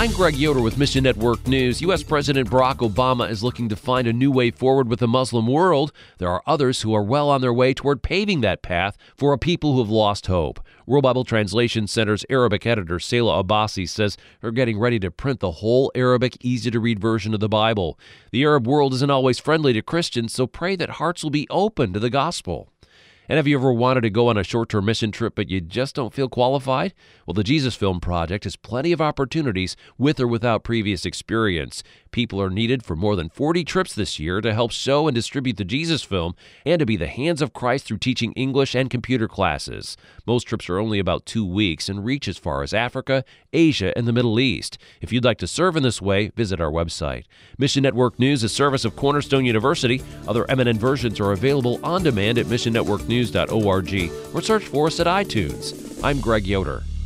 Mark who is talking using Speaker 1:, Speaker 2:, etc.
Speaker 1: I'm Greg Yoder with Mission Network News. U.S. President Barack Obama is looking to find a new way forward with the Muslim world. There are others who are well on their way toward paving that path for a people who have lost hope. World Bible Translation Center's Arabic editor, Salah Abbasi, says they're getting ready to print the whole Arabic, easy-to-read version of the Bible. The Arab world isn't always friendly to Christians, so pray that hearts will be open to the gospel. And have you ever wanted to go on a short-term mission trip but you just don't feel qualified? Well, the Jesus Film Project has plenty of opportunities with or without previous experience. People are needed for more than 40 trips this year to help show and distribute the Jesus Film and to be the hands of Christ through teaching English and computer classes. Most trips are only about 2 weeks and reach as far as Africa, Asia, and the Middle East. If you'd like to serve in this way, visit our website. Mission Network News is a service of Cornerstone University. Other eminent versions are available on demand at missionnetworknews.org or search for us at iTunes. I'm Greg Yoder.